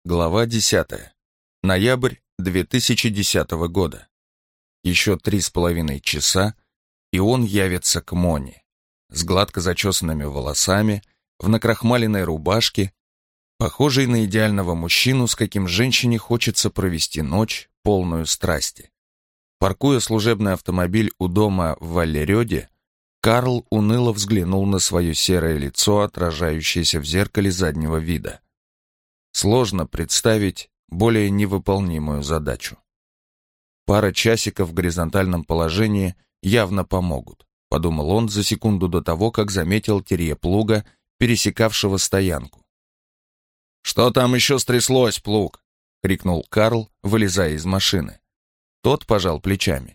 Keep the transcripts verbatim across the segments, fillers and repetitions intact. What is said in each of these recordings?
Глава десятая. Ноябрь две тысячи десятого года. Еще три с половиной часа, и он явится к Моне. С гладко зачесанными волосами, в накрахмаленной рубашке, похожий на идеального мужчину, с каким женщине хочется провести ночь, полную страсти. Паркуя служебный автомобиль у дома в Валлерёде, Карл уныло взглянул на свое серое лицо, отражающееся в зеркале заднего вида. Сложно представить более невыполнимую задачу. Пара часиков в горизонтальном положении явно помогут, подумал он за секунду до того, как заметил Терье Плуга, пересекавшего стоянку. «Что там еще стряслось, Плуг?» — крикнул Карл, вылезая из машины. Тот пожал плечами.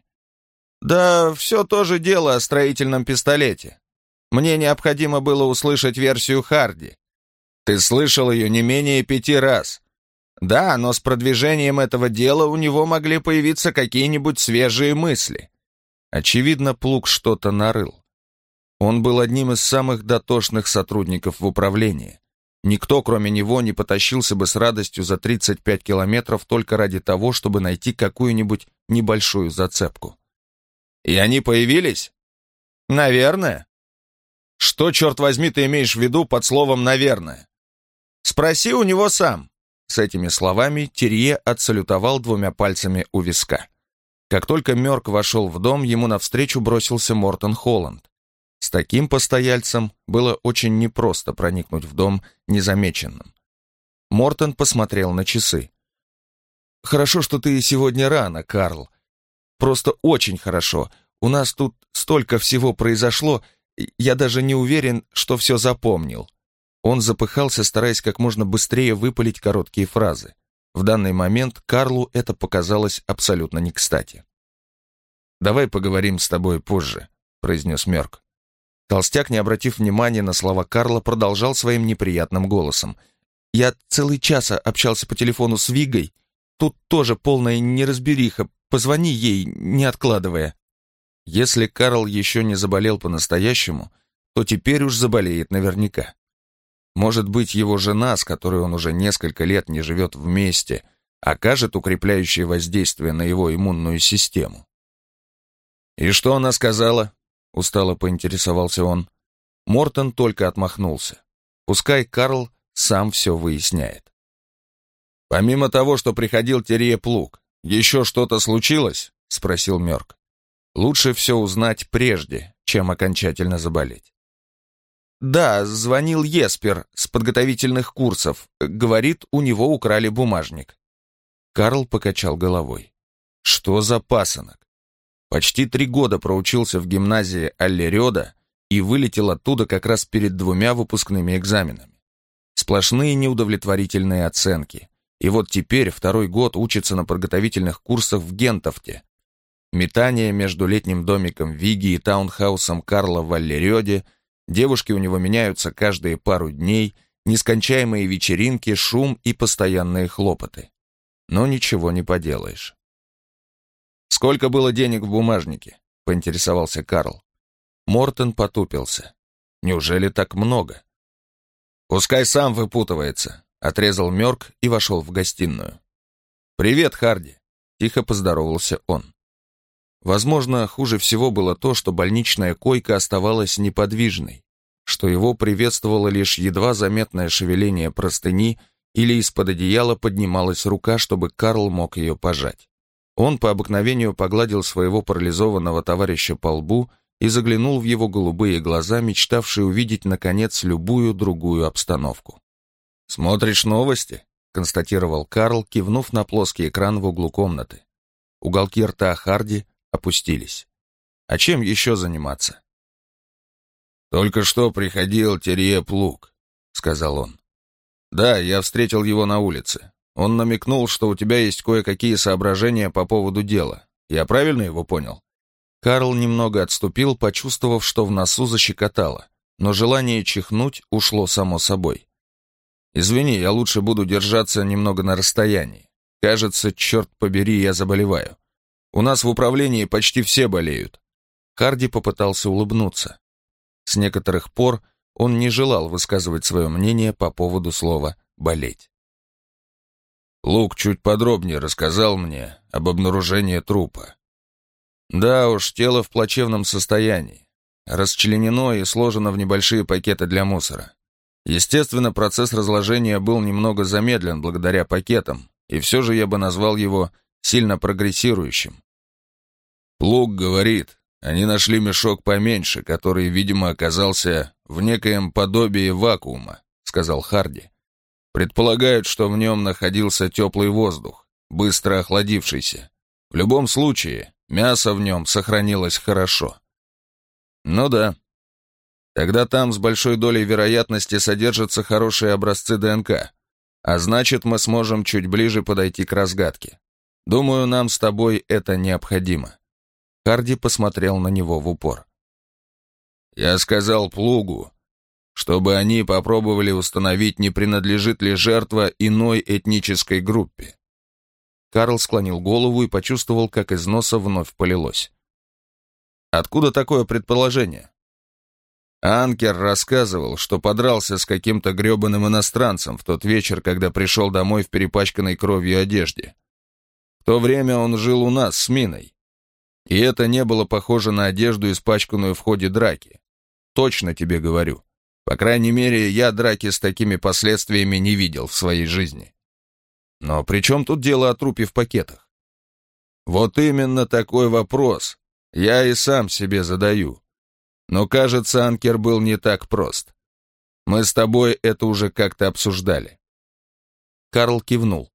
«Да все то же дело о строительном пистолете. Мне необходимо было услышать версию Харди. Ты слышал ее не менее пяти раз. Да, но с продвижением этого дела у него могли появиться какие-нибудь свежие мысли». Очевидно, Плуг что-то нарыл. Он был одним из самых дотошных сотрудников в управлении. Никто, кроме него, не потащился бы с радостью за тридцать пять километров только ради того, чтобы найти какую-нибудь небольшую зацепку. «И они появились?» «Наверное». «Что, черт возьми, ты имеешь в виду под словом «наверное»?» «Спроси у него сам». С этими словами Терье отсалютовал двумя пальцами у виска. Как только Мёрк вошел в дом, ему навстречу бросился Мортон Холланд. С таким постояльцем было очень непросто проникнуть в дом незамеченным. Мортон посмотрел на часы. «Хорошо, что ты сегодня рано, Карл. Просто очень хорошо. У нас тут столько всего произошло, я даже не уверен, что все запомнил». Он запыхался, стараясь как можно быстрее выпалить короткие фразы. В данный момент Карлу это показалось абсолютно не кстати. «Давай поговорим с тобой позже», — произнес Мёрк. Толстяк, не обратив внимания на слова Карла, продолжал своим неприятным голосом. «Я целый час общался по телефону с Вигой. Тут тоже полная неразбериха. Позвони ей, не откладывая». Если Карл еще не заболел по-настоящему, то теперь уж заболеет наверняка. Может быть, его жена, с которой он уже несколько лет не живет вместе, окажет укрепляющее воздействие на его иммунную систему. «И что она сказала?» — устало поинтересовался он. Мортон только отмахнулся. Пускай Карл сам все выясняет. «Помимо того, что приходил Терье Плуг, еще что-то случилось?» — спросил Мёрк. «Лучше все узнать прежде, чем окончательно заболеть». «Да, звонил Еспер с подготовительных курсов. Говорит, у него украли бумажник». Карл покачал головой. «Что за пасынок? Почти три года проучился в гимназии Аллерёда и вылетел оттуда как раз перед двумя выпускными экзаменами. Сплошные неудовлетворительные оценки. И вот теперь второй год учится на подготовительных курсах в Гентофте. Метание между летним домиком Виги и таунхаусом Карла в Аллерёде. Девушки у него меняются каждые пару дней, нескончаемые вечеринки, шум и постоянные хлопоты. Но ничего не поделаешь». «Сколько было денег в бумажнике?» — поинтересовался Карл. Мортон потупился. «Неужели так много?» «Пускай сам выпутывается», — отрезал Мёрк и вошел в гостиную. «Привет, Харди», — тихо поздоровался он. Возможно, хуже всего было то, что больничная койка оставалась неподвижной, что его приветствовало лишь едва заметное шевеление простыни или из-под одеяла поднималась рука, чтобы Карл мог ее пожать. Он по обыкновению погладил своего парализованного товарища по лбу и заглянул в его голубые глаза, мечтавшие увидеть, наконец, любую другую обстановку. «Смотришь новости?» — констатировал Карл, кивнув на плоский экран в углу комнаты. Уголки рта Харди опустились. «А чем еще заниматься?» «Только что приходил Терье Плуг», — сказал он. «Да, я встретил его на улице. Он намекнул, что у тебя есть кое-какие соображения по поводу дела. Я правильно его понял?» Карл немного отступил, почувствовав, что в носу защекотало, но желание чихнуть ушло само собой. «Извини, я лучше буду держаться немного на расстоянии. Кажется, черт побери, я заболеваю. У нас в управлении почти все болеют». Харди попытался улыбнуться. С некоторых пор он не желал высказывать свое мнение по поводу слова «болеть». Плуг чуть подробнее рассказал мне об обнаружении трупа. Да уж, тело в плачевном состоянии. Расчленено и сложено в небольшие пакеты для мусора. Естественно, процесс разложения был немного замедлен благодаря пакетам, и все же я бы назвал его сильно прогрессирующим. Плуг говорит, они нашли мешок поменьше, который, видимо, оказался в некоем подобии вакуума, сказал Харди. Предполагают, что в нем находился теплый воздух, быстро охладившийся. В любом случае, мясо в нем сохранилось хорошо. Ну да. Тогда там с большой долей вероятности содержатся хорошие образцы ДНК, а значит, мы сможем чуть ближе подойти к разгадке. Думаю, нам с тобой это необходимо. Харди посмотрел на него в упор. Я сказал Плугу, чтобы они попробовали установить, не принадлежит ли жертва иной этнической группе. Карл склонил голову и почувствовал, как из носа вновь полилось. Откуда такое предположение? Анкер рассказывал, что подрался с каким-то гребаным иностранцем в тот вечер, когда пришел домой в перепачканной кровью одежде. В то время он жил у нас с Миной. И это не было похоже на одежду, испачканную в ходе драки. Точно тебе говорю. По крайней мере, я драки с такими последствиями не видел в своей жизни. Но при чем тут дело о трупе в пакетах? Вот именно такой вопрос я и сам себе задаю. Но, кажется, Анкер был не так прост. Мы с тобой это уже как-то обсуждали. Карл кивнул.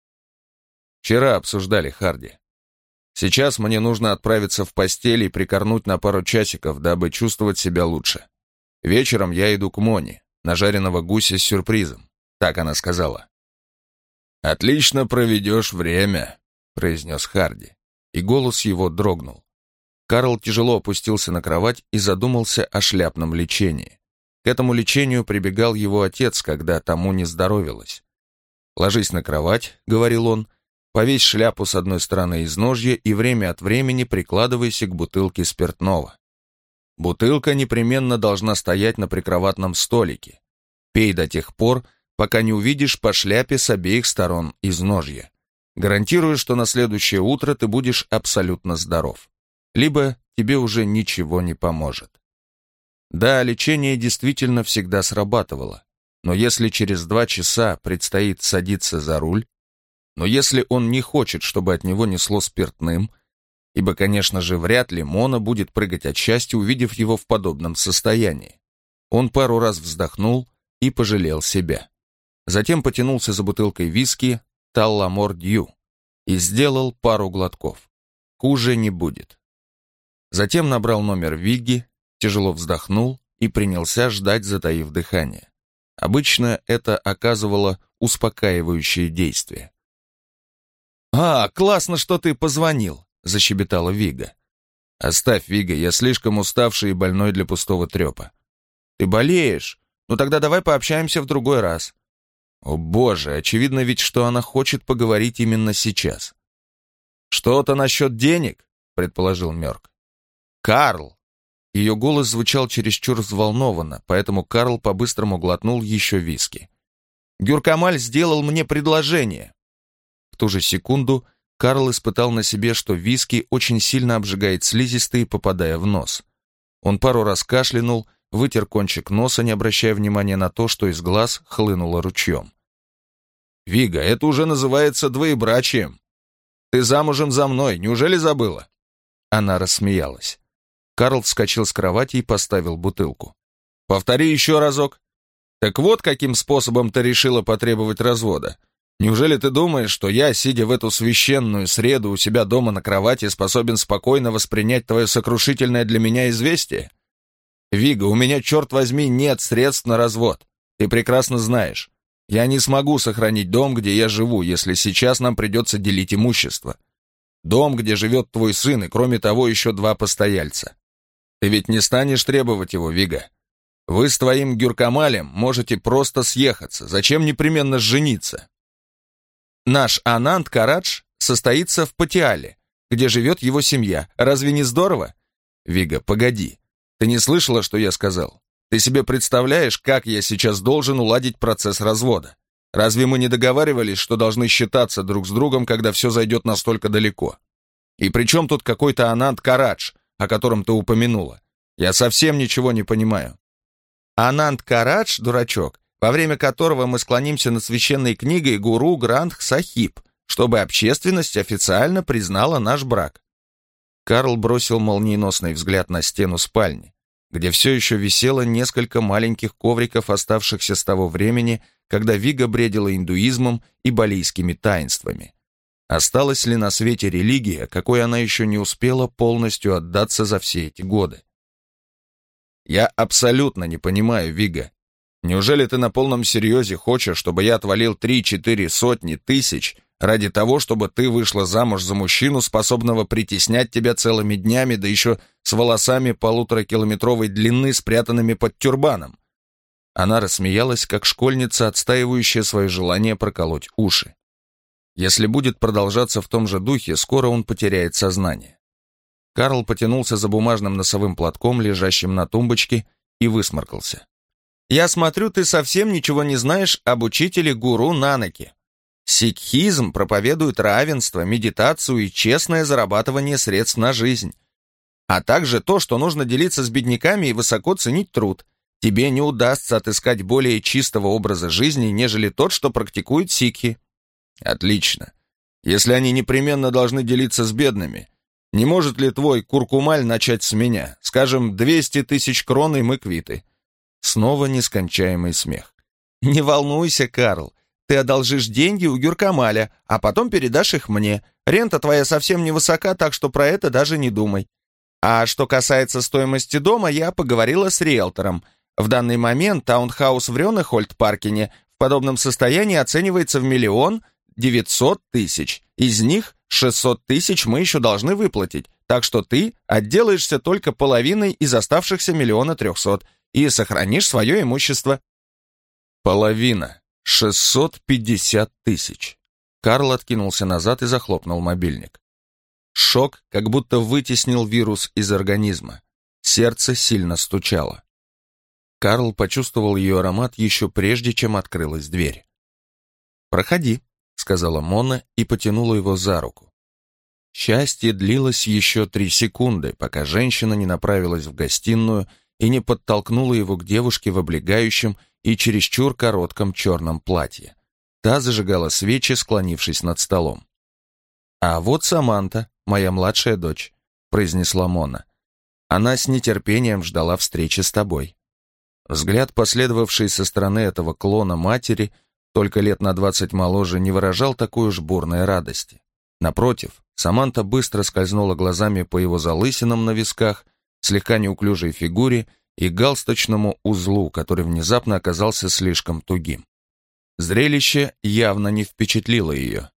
Вчера обсуждали, Харди. Сейчас мне нужно отправиться в постель и прикорнуть на пару часиков, дабы чувствовать себя лучше. Вечером я иду к Моне, на жареного гуся с сюрпризом. Так она сказала. «Отлично проведешь время», — произнес Харди, и голос его дрогнул. Карл тяжело опустился на кровать и задумался о шляпном лечении. К этому лечению прибегал его отец, когда тому не здоровилось. «Ложись на кровать», — говорил он, — «повесь шляпу с одной стороны изножья и время от времени прикладывайся к бутылке спиртного. Бутылка непременно должна стоять на прикроватном столике. Пей до тех пор, пока не увидишь по шляпе с обеих сторон изножья. Гарантирую, что на следующее утро ты будешь абсолютно здоров. Либо тебе уже ничего не поможет». Да, лечение действительно всегда срабатывало, но если через два часа предстоит садиться за руль, но если он не хочет, чтобы от него несло спиртным, ибо, конечно же, вряд ли Мона будет прыгать от счастья, увидев его в подобном состоянии. Он пару раз вздохнул и пожалел себя. Затем потянулся за бутылкой виски «Талламор Дью» и сделал пару глотков. Хуже не будет. Затем набрал номер Вигги, тяжело вздохнул и принялся ждать, затаив дыхание. Обычно это оказывало успокаивающее действие. «А, классно, что ты позвонил», — защебетала Вига. «Оставь, Вига, я слишком уставший и больной для пустого трепа». «Ты болеешь? Ну тогда давай пообщаемся в другой раз». О боже, очевидно ведь, что она хочет поговорить именно сейчас. «Что-то насчет денег?» — предположил Мёрк. «Карл!» Ее голос звучал чересчур взволнованно, поэтому Карл по-быстрому глотнул еще виски. «Гюркамаль сделал мне предложение». В ту же секунду Карл испытал на себе, что виски очень сильно обжигает слизистые, попадая в нос. Он пару раз кашлянул, вытер кончик носа, не обращая внимания на то, что из глаз хлынуло ручьем. «Вига, это уже называется двоебрачием. Ты замужем за мной, неужели забыла?» Она рассмеялась. Карл вскочил с кровати и поставил бутылку. «Повтори еще разок. Так вот, каким способом ты решила потребовать развода. Неужели ты думаешь, что я, сидя в эту священную среду у себя дома на кровати, способен спокойно воспринять твое сокрушительное для меня известие? Вига, у меня, черт возьми, нет средств на развод. Ты прекрасно знаешь. Я не смогу сохранить дом, где я живу, если сейчас нам придется делить имущество. Дом, где живет твой сын, и кроме того еще два постояльца. Ты ведь не станешь требовать его, Вига. Вы с твоим Гюркамалем можете просто съехаться. Зачем непременно жениться? Наш Ананд Карадж состоится в Патиале, где живет его семья. Разве не здорово? Вига, погоди. Ты не слышала, что я сказал? Ты себе представляешь, как я сейчас должен уладить процесс развода? Разве мы не договаривались, что должны считаться друг с другом, когда все зайдет настолько далеко? И при чем тут какой-то Ананд Карадж, о котором ты упомянула? Я совсем ничего не понимаю». «Ананд Карадж, дурачок, во время которого мы склонимся над священной книгой Гуру Грантх Сахиб, чтобы общественность официально признала наш брак». Карл бросил молниеносный взгляд на стену спальни, где все еще висело несколько маленьких ковриков, оставшихся с того времени, когда Вига бредила индуизмом и балийскими таинствами. Осталась ли на свете религия, какой она еще не успела полностью отдаться за все эти годы? «Я абсолютно не понимаю, Вига. Неужели ты на полном серьезе хочешь, чтобы я отвалил три-четыре сотни тысяч ради того, чтобы ты вышла замуж за мужчину, способного притеснять тебя целыми днями, да еще с волосами полуторакилометровой длины, спрятанными под тюрбаном?» Она рассмеялась, как школьница, отстаивающая свое желание проколоть уши. Если будет продолжаться в том же духе, скоро он потеряет сознание. Карл потянулся за бумажным носовым платком, лежащим на тумбочке, и высморкался. «Я смотрю, ты совсем ничего не знаешь об учителе Гуру Нанаке. Сикхизм проповедует равенство, медитацию и честное зарабатывание средств на жизнь, а также то, что нужно делиться с бедняками и высоко ценить труд. Тебе не удастся отыскать более чистого образа жизни, нежели тот, что практикуют сикхи». «Отлично. Если они непременно должны делиться с бедными, не может ли твой Куркумаль начать с меня? Скажем, двести тысяч крон, и мы квиты». Снова нескончаемый смех. «Не волнуйся, Карл. Ты одолжишь деньги у Гюркамаля, а потом передашь их мне. Рента твоя совсем невысока, так что про это даже не думай. А что касается стоимости дома, я поговорила с риэлтором. В данный момент таунхаус в Рёнехольд-Паркине в подобном состоянии оценивается в миллион девятьсот тысяч. Из них шестьсот тысяч мы еще должны выплатить, так что ты отделаешься только половиной из оставшихся миллиона трехсот и сохранишь свое имущество». «Половина. шестьсот пятьдесят тысяч». Карл откинулся назад и захлопнул мобильник. Шок как будто вытеснил вирус из организма. Сердце сильно стучало. Карл почувствовал ее аромат еще прежде, чем открылась дверь. «Проходи», — сказала Мона и потянула его за руку. Счастье длилось еще три секунды, пока женщина не направилась в гостиную и не подтолкнула его к девушке в облегающем и чересчур коротком черном платье. Та зажигала свечи, склонившись над столом. «А вот Саманта, моя младшая дочь», — произнесла Мона. «Она с нетерпением ждала встречи с тобой». Взгляд, последовавший со стороны этого клона матери, только лет на двадцать моложе, не выражал такой уж бурной радости. Напротив, Саманта быстро скользнула глазами по его залысинам на висках, слегка неуклюжей фигуре и галстучному узлу, который внезапно оказался слишком тугим. Зрелище явно не впечатлило ее.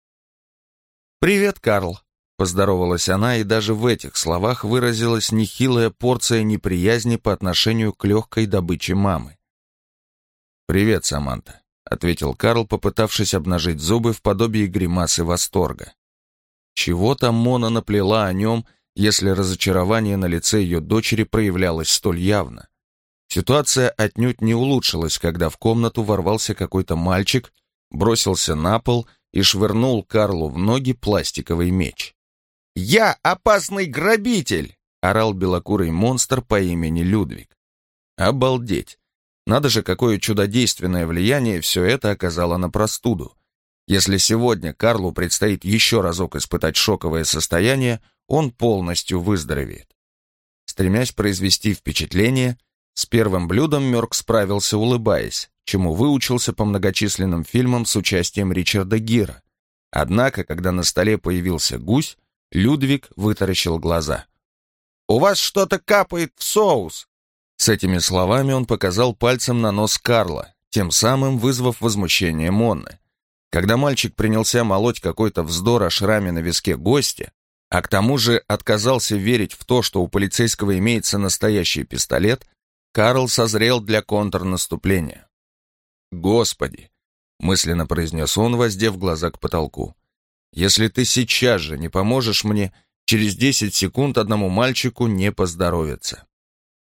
«Привет, Карл», — поздоровалась она, и даже в этих словах выразилась нехилая порция неприязни по отношению к легкой добыче мамы. «Привет, Саманта», — ответил Карл, попытавшись обнажить зубы в подобии гримасы восторга. Чего там Мона наплела о нем, если разочарование на лице ее дочери проявлялось столь явно? Ситуация отнюдь не улучшилась, когда в комнату ворвался какой-то мальчик, бросился на пол и швырнул Карлу в ноги пластиковый меч. «Я опасный грабитель!» — орал белокурый монстр по имени Людвиг. Обалдеть! Надо же, какое чудодейственное влияние все это оказало на простуду. Если сегодня Карлу предстоит еще разок испытать шоковое состояние, он полностью выздоровеет. Стремясь произвести впечатление, с первым блюдом Мёрк справился, улыбаясь, чему выучился по многочисленным фильмам с участием Ричарда Гира. Однако, когда на столе появился гусь, Людвиг вытаращил глаза. «У вас что-то капает в соус!» С этими словами он показал пальцем на нос Карла, тем самым вызвав возмущение Монны. Когда мальчик принялся молоть какой-то вздор о шраме на виске гостя, а к тому же отказался верить в то, что у полицейского имеется настоящий пистолет, Карл созрел для контрнаступления. «Господи!» — мысленно произнес он, воздев глаза к потолку. «Если ты сейчас же не поможешь мне, через десять секунд одному мальчику не поздоровится».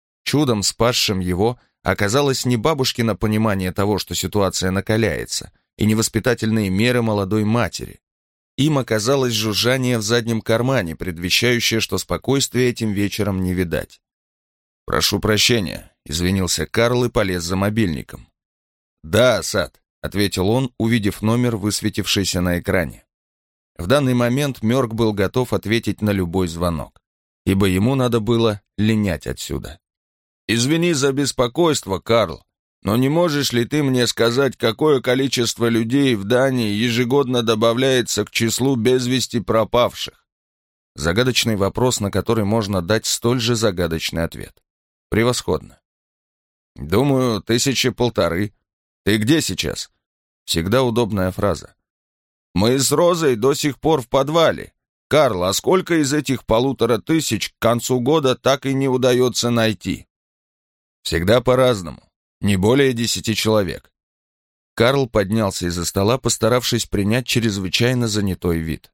Чудом спасшим его оказалось не бабушкино понимание того, что ситуация накаляется, и невоспитательные меры молодой матери. Им оказалось жужжание в заднем кармане, предвещающее, что спокойствия этим вечером не видать. «Прошу прощения», — извинился Карл и полез за мобильником. «Да, Асад», — ответил он, увидев номер, высветившийся на экране. В данный момент Мёрк был готов ответить на любой звонок, ибо ему надо было линять отсюда. «Извини за беспокойство, Карл, но не можешь ли ты мне сказать, какое количество людей в Дании ежегодно добавляется к числу без вести пропавших?» Загадочный вопрос, на который можно дать столь же загадочный ответ. Превосходно. «Думаю, тысячи полторы. Ты где сейчас?» Всегда удобная фраза. «Мы с Розой до сих пор в подвале. Карл, а сколько из этих полутора тысяч к концу года так и не удается найти?» «Всегда по-разному. Не более десяти человек». Карл поднялся из-за стола, постаравшись принять чрезвычайно занятой вид.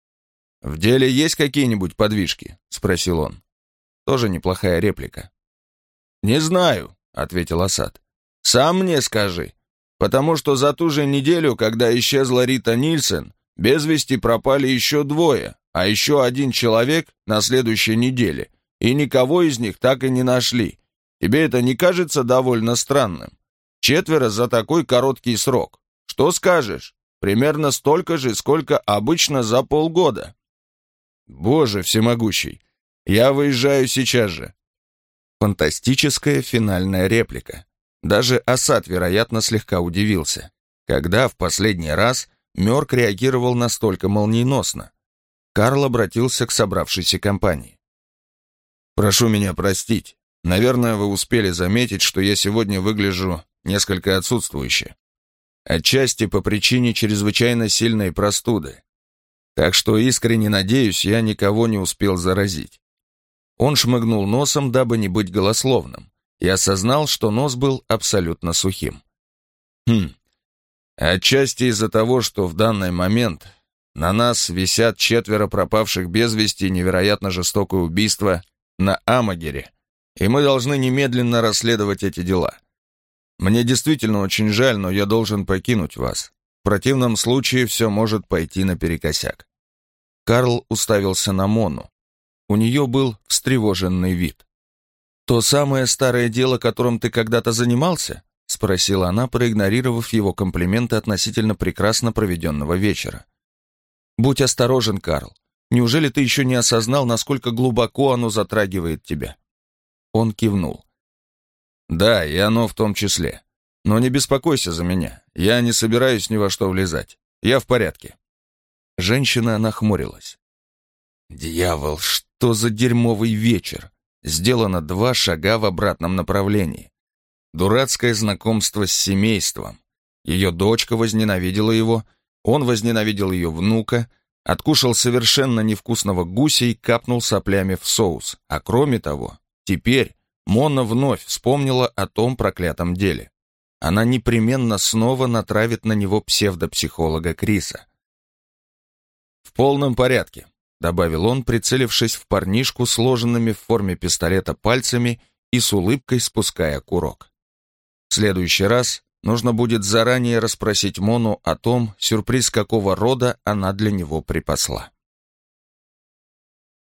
«В деле есть какие-нибудь подвижки?» — спросил он. Тоже неплохая реплика. «Не знаю», — ответил Асад. «Сам мне скажи, потому что за ту же неделю, когда исчезла Рита Нильсен, без вести пропали еще двое, а еще один человек на следующей неделе, и никого из них так и не нашли. Тебе это не кажется довольно странным? Четверо за такой короткий срок. Что скажешь? Примерно столько же, сколько обычно за полгода». «Боже всемогущий, я выезжаю сейчас же». Фантастическая финальная реплика. Даже Асад, вероятно, слегка удивился, когда в последний раз Мёрк реагировал настолько молниеносно. Карл обратился к собравшейся компании. «Прошу меня простить. Наверное, вы успели заметить, что я сегодня выгляжу несколько отсутствующе. Отчасти по причине чрезвычайно сильной простуды. Так что искренне надеюсь, я никого не успел заразить». Он шмыгнул носом, дабы не быть голословным, и осознал, что нос был абсолютно сухим. «Хм, отчасти из-за того, что в данный момент на нас висят четверо пропавших без вести, невероятно жестокое убийство на Амагере, и мы должны немедленно расследовать эти дела. Мне действительно очень жаль, но я должен покинуть вас. В противном случае все может пойти наперекосяк». Карл уставился на Мону. У нее был встревоженный вид. «То самое старое дело, которым ты когда-то занимался?» — спросила она, проигнорировав его комплименты относительно прекрасно проведенного вечера. «Будь осторожен, Карл. Неужели ты еще не осознал, насколько глубоко оно затрагивает тебя?» Он кивнул. «Да, и оно в том числе. Но не беспокойся за меня. Я не собираюсь ни во что влезать. Я в порядке». Женщина нахмурилась. «Дьявол, что за дерьмовый вечер!» Сделано два шага в обратном направлении. Дурацкое знакомство с семейством. Ее дочка возненавидела его, он возненавидел ее внука, откушал совершенно невкусного гуся и капнул соплями в соус. А кроме того, теперь Мона вновь вспомнила о том проклятом деле. Она непременно снова натравит на него псевдопсихолога Криса. «В полном порядке», — добавил он, прицелившись в парнишку сложенными в форме пистолета пальцами и с улыбкой спуская курок. В следующий раз нужно будет заранее расспросить Мону о том, сюрприз какого рода она для него припасла.